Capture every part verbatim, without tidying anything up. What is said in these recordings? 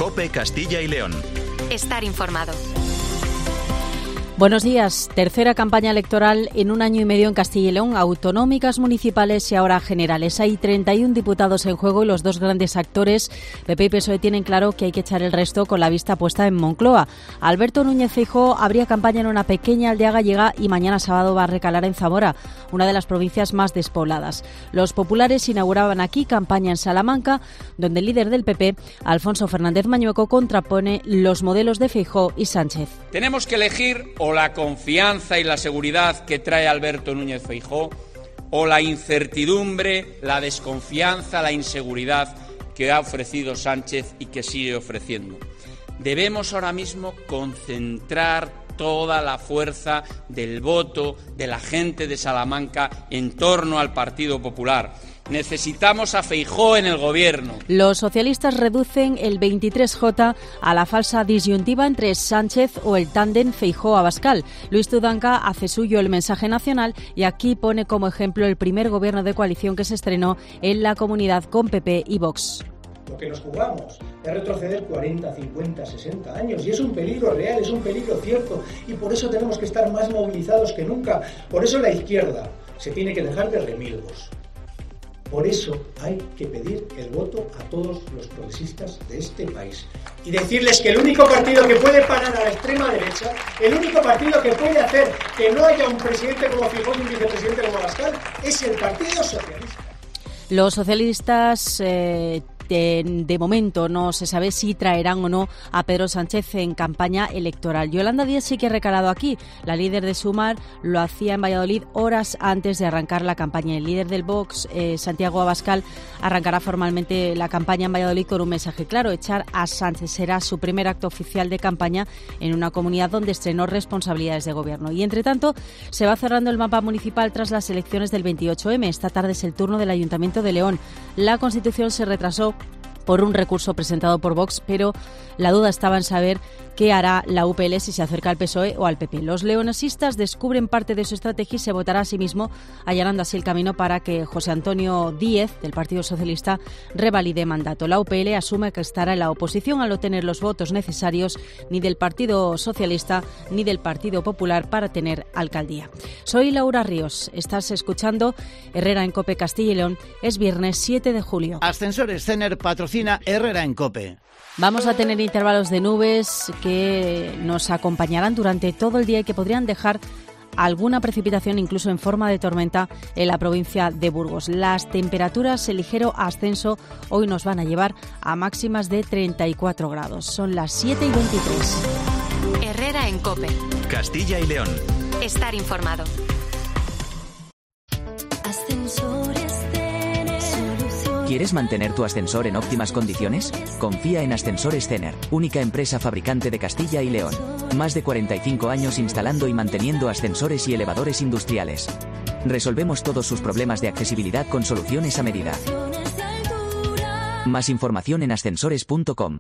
COPE Castilla y León. Estar informado. Buenos días. Tercera campaña electoral en un año y medio en Castilla y León, autonómicas, municipales y ahora generales. Hay treinta y uno diputados en juego y los dos grandes actores, P P y P S O E, tienen claro que hay que echar el resto con la vista puesta en Moncloa. Alberto Núñez Feijóo abría campaña en una pequeña aldea gallega y mañana sábado va a recalar en Zamora, una de las provincias más despobladas. Los populares inauguraban aquí campaña en Salamanca, donde el líder del P P, Alfonso Fernández Mañueco, contrapone los modelos de Feijóo y Sánchez. Tenemos que elegir o la confianza y la seguridad que trae Alberto Núñez Feijóo, o la incertidumbre, la desconfianza, la inseguridad que ha ofrecido Sánchez y que sigue ofreciendo. Debemos ahora mismo concentrar toda la fuerza del voto de la gente de Salamanca en torno al Partido Popular. Necesitamos a Feijóo en el gobierno. Los socialistas reducen el veintitrés J a la falsa disyuntiva entre Sánchez o el tándem Feijóo-Abascal. Luis Tudanca hace suyo el mensaje nacional y aquí pone como ejemplo el primer gobierno de coalición que se estrenó en la comunidad con P P y Vox. Lo que nos jugamos es retroceder cuarenta, cincuenta, sesenta años y es un peligro real, es un peligro cierto y por eso tenemos que estar más movilizados que nunca. Por eso la izquierda se tiene que dejar de remilgos. Por eso hay que pedir el voto a todos los progresistas de este país y decirles que el único partido que puede parar a la extrema derecha, el único partido que puede hacer que no haya un presidente como Feijóo y un vicepresidente como Abascal, es el Partido Socialista. Los socialistas eh, de, de momento no se sabe si traerán o no a Pedro Sánchez en campaña electoral. Yolanda Díaz sí que ha recalado aquí. La líder de Sumar lo hacía en Valladolid horas antes de arrancar la campaña. El líder del Vox, eh, Santiago Abascal, arrancará formalmente la campaña en Valladolid con un mensaje claro: echar a Sánchez. Será su primer acto oficial de campaña en una comunidad donde estrenó responsabilidades de gobierno. Y entre tanto, se va cerrando el mapa municipal tras las elecciones del veintiocho eme. Esta tarde es el turno del Ayuntamiento de León. La Constitución se retrasó por un recurso presentado por Vox, pero la duda estaba en saber qué hará la U P L si se acerca al P S O E o al P P. Los leonesistas descubren parte de su estrategia y se votará a sí mismo, allanando así el camino para que José Antonio Díez, del Partido Socialista, revalide mandato. La U P L asume que estará en la oposición al no tener los votos necesarios ni del Partido Socialista ni del Partido Popular para tener alcaldía. Soy Laura Ríos. Estás escuchando Herrera en COPE Castilla y León. Es viernes siete de julio. Ascensores Cener patrocina Herrera en COPE. Vamos a tener intervalos de nubes que nos acompañarán durante todo el día y que podrían dejar alguna precipitación incluso en forma de tormenta en la provincia de Burgos. Las temperaturas en ligero ascenso hoy nos van a llevar a máximas de treinta y cuatro grados. Son las siete y veintitrés. Herrera en COPE. Castilla y León. Estar informado. ¿Quieres mantener tu ascensor en óptimas condiciones? Confía en Ascensores Cener, única empresa fabricante de Castilla y León. Más de cuarenta y cinco años instalando y manteniendo ascensores y elevadores industriales. Resolvemos todos sus problemas de accesibilidad con soluciones a medida. Más información en ascensores punto com.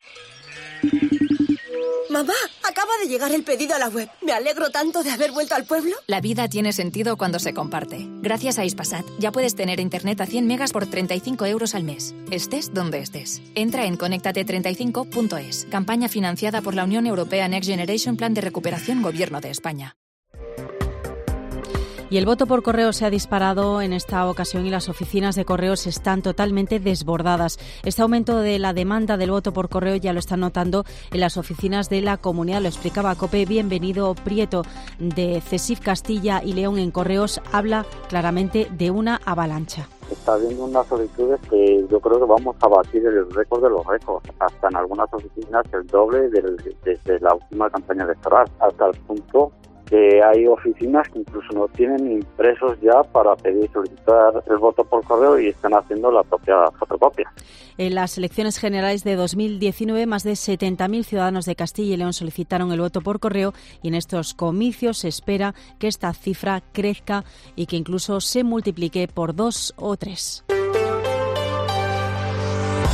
Mamá, acaba de llegar el pedido a la web. Me alegro tanto de haber vuelto al pueblo. La vida tiene sentido cuando se comparte. Gracias a Hispasat ya puedes tener internet a cien megas por treinta y cinco euros al mes. Estés donde estés. Entra en conéctate treinta y cinco punto es. Campaña financiada por la Unión Europea Next Generation Plan de Recuperación Gobierno de España. Y el voto por correo se ha disparado en esta ocasión y las oficinas de correos están totalmente desbordadas. Este aumento de la demanda del voto por correo ya lo están notando en las oficinas de la comunidad. Lo explicaba COPE. Bienvenido Prieto, de CESIF Castilla y León en Correos. Habla claramente de una avalancha. Está habiendo unas solicitudes que yo creo que vamos a batir el récord de los récords. Hasta en algunas oficinas el doble desde la última campaña electoral, hasta el punto que hay oficinas que incluso no tienen impresos ya para pedir solicitar el voto por correo y están haciendo la propia fotocopia. En las elecciones generales de dos mil diecinueve, más de setenta mil ciudadanos de Castilla y León solicitaron el voto por correo y en estos comicios se espera que esta cifra crezca y que incluso se multiplique por dos o tres.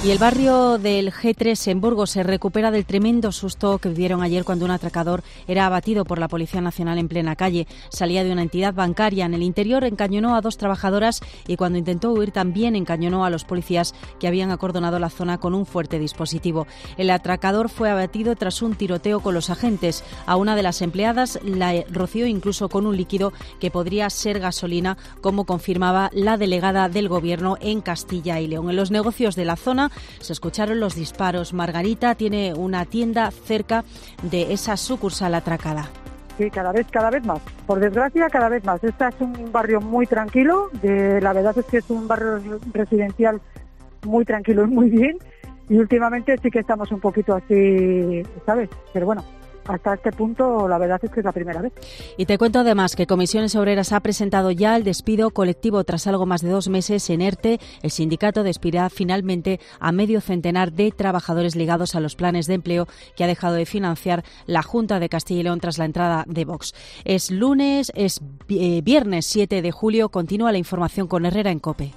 Y el barrio del G tres en Burgos se recupera del tremendo susto que vivieron ayer cuando un atracador era abatido por la Policía Nacional en plena calle. Salía de una entidad bancaria. En el interior encañonó a dos trabajadoras y cuando intentó huir también encañonó a los policías que habían acordonado la zona con un fuerte dispositivo. El atracador fue abatido tras un tiroteo con los agentes. A una de las empleadas la roció incluso con un líquido que podría ser gasolina, como confirmaba la delegada del Gobierno en Castilla y León. En los negocios de la zona se escucharon los disparos. Margarita tiene una tienda cerca de esa sucursal atracada. Sí, cada vez, cada vez más. Por desgracia, cada vez más. Este es un barrio muy tranquilo. De, la verdad es que es un barrio residencial muy tranquilo y muy bien. Y últimamente sí que estamos un poquito así, ¿sabes? Pero bueno, hasta este punto la verdad es que es la primera vez. Y te cuento además que Comisiones Obreras ha presentado ya el despido colectivo tras algo más de dos meses en ERTE. El sindicato despedirá finalmente a medio centenar de trabajadores ligados a los planes de empleo que ha dejado de financiar la Junta de Castilla y León tras la entrada de Vox. Es lunes, es eh, viernes siete de julio. Continúa la información con Herrera en COPE.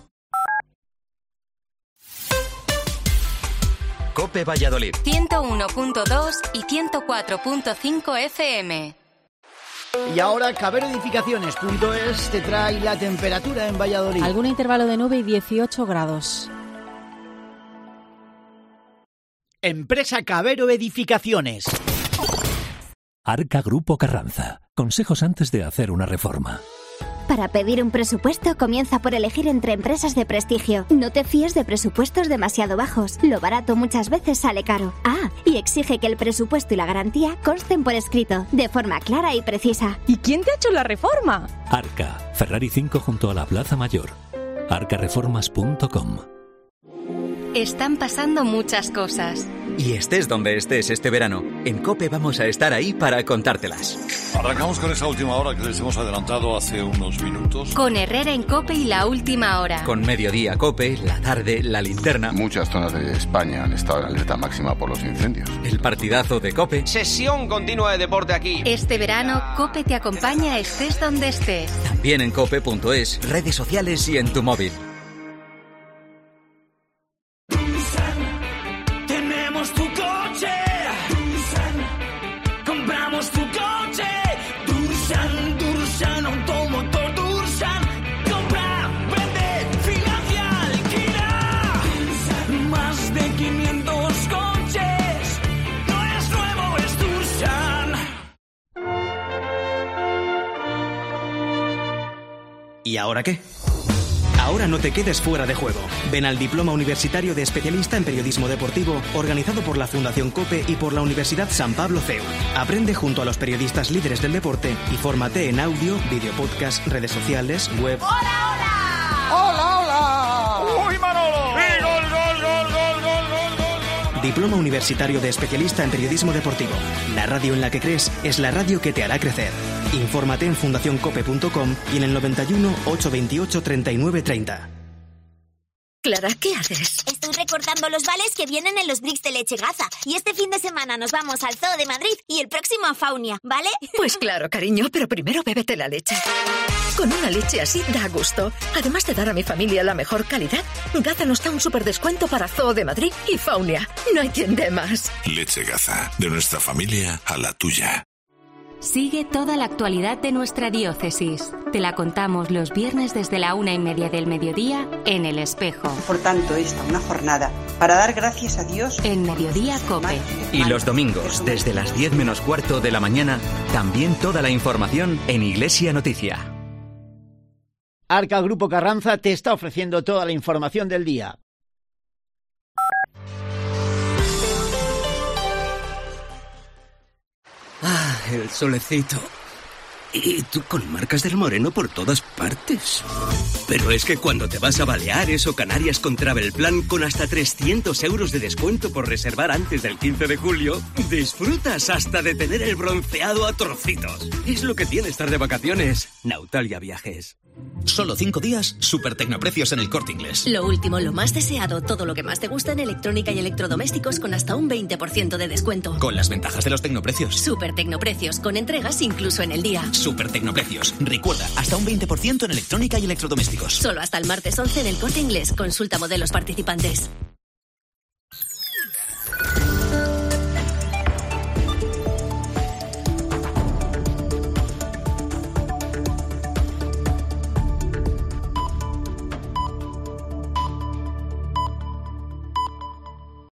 COPE Valladolid. ciento uno punto dos y ciento cuatro punto cinco F M. Y ahora Cabero Edificaciones punto es te trae la temperatura en Valladolid. Algún intervalo de nube y dieciocho grados. Empresa Cabero Edificaciones. Arca Grupo Carranza. Consejos antes de hacer una reforma. Para pedir un presupuesto, comienza por elegir entre empresas de prestigio. No te fíes de presupuestos demasiado bajos. Lo barato muchas veces sale caro. Ah, y exige que el presupuesto y la garantía consten por escrito, de forma clara y precisa. ¿Y quién te ha hecho la reforma? Arca, Ferrari cinco junto a la Plaza Mayor. arca reformas punto com. Están pasando muchas cosas. Y estés donde estés este verano, en COPE vamos a estar ahí para contártelas. Arrancamos con esa última hora que les hemos adelantado hace unos minutos. Con Herrera en COPE y la última hora. Con Mediodía COPE, la tarde, la linterna. Muchas zonas de España han estado en alerta máxima por los incendios. El partidazo de COPE. Sesión continua de deporte aquí. Este verano, COPE te acompaña estés donde estés. También en cope punto es, redes sociales y en tu móvil. ¿Y ahora qué? Ahora no te quedes fuera de juego. Ven al Diploma Universitario de Especialista en Periodismo Deportivo, organizado por la Fundación COPE y por la Universidad San Pablo C E U. Aprende junto a los periodistas líderes del deporte y fórmate en audio, video podcast, redes sociales, web... ¡Hola, hola! ¡Hola, hola! ¡Uy, Manolo! ¡Y gol, gol, gol, gol, gol, gol, gol! Diploma Universitario de Especialista en Periodismo Deportivo. La radio en la que crees es la radio que te hará crecer. Infórmate en fundación cope punto com y en el noventa y uno, ochocientos veintiocho, treinta y nueve, treinta. Clara, ¿qué haces? Estoy recortando los vales que vienen en los bricks de leche Gaza. Y este fin de semana nos vamos al Zoo de Madrid y el próximo a Faunia, ¿vale? Pues claro, cariño, pero primero bébete la leche. Con una leche así da gusto. Además de dar a mi familia la mejor calidad, Gaza nos da un súper descuento para Zoo de Madrid y Faunia. No hay quien dé más. Leche Gaza, de nuestra familia a la tuya. Sigue toda la actualidad de nuestra diócesis. Te la contamos los viernes desde la una y media del mediodía en El Espejo. Por tanto, esta una jornada para dar gracias a Dios. En Mediodía COPE. Y los domingos, desde las diez menos cuarto de la mañana, también toda la información en Iglesia Noticia. Arca Grupo Carranza te está ofreciendo toda la información del día. Ah, el solecito. Y tú con marcas del moreno por todas partes. Pero es que cuando te vas a Baleares o Canarias con Travel Plan con hasta trescientos euros de descuento por reservar antes del quince de julio, disfrutas hasta de tener el bronceado a trocitos. Es lo que tiene estar de vacaciones. Nautalia Viajes. Solo cinco días, super tecnoprecios en El Corte Inglés. Lo último, lo más deseado, todo lo que más te gusta en electrónica y electrodomésticos con hasta un veinte por ciento de descuento. Con las ventajas de los tecnoprecios. Super tecnoprecios, con entregas incluso en el día. Super tecnoprecios. Recuerda, hasta un veinte por ciento en electrónica y electrodomésticos. Solo hasta el martes once en El Corte Inglés. Consulta modelos participantes.